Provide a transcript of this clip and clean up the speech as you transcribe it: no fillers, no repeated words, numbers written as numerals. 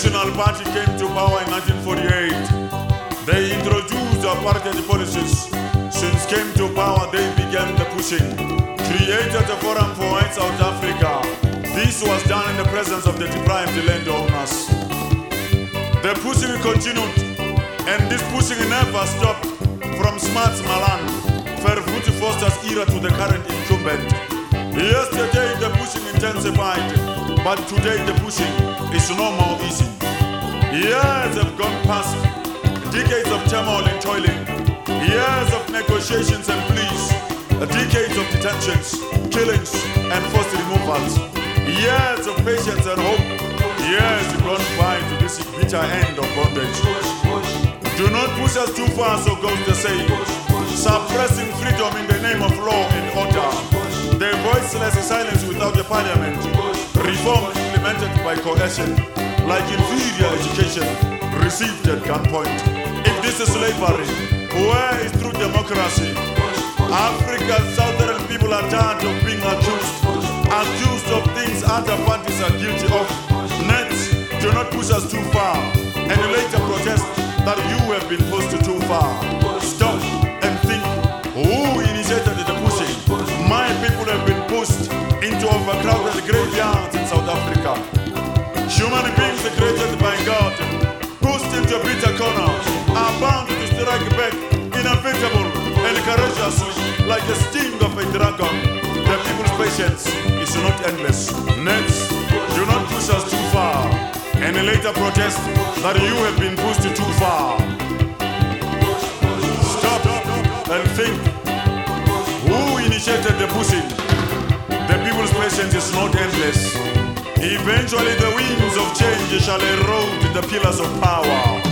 National Party came to power in 1948. They introduced apartheid policies. Since came to power, they began the pushing. Created a forum for white South Africa. This was done in the presence of the deprived landowners. The pushing continued, and this pushing never stopped from Smart Malan, Verwoerd Foster's era to the current incumbent. Yesterday the pushing intensified, but today the pushing is no more easy. Years have gone past, decades of turmoil and toiling, years of negotiations and pleas, decades of detentions, killings and forced removals, years of patience and hope, years gone by to this bitter end of bondage. Do not push us too far, so goes the saying. Suppressing freedom in the name of law and order. The voiceless silence without a parliament. Reform implemented by coercion, like inferior education received at gunpoint. If this is slavery, where is true democracy? Africa's southern people are tired of being accused of things other parties are guilty of. Next, do not push us too far, and later protest that you have been pushed too far. Stop and think, who initiated the pushing? My people have been pushed into overcrowded graveyards in South Africa. Human beings created by God, pushed into bitter corners, are bound to strike back, inevitable and courageously, like the sting of a dragon. The people's patience is not endless. Next, do not push us too far, and later protest that you have been pushed too far. Stop and think, who initiated the pushing? The people's patience is not endless. Eventually the winds of change shall erode the pillars of power.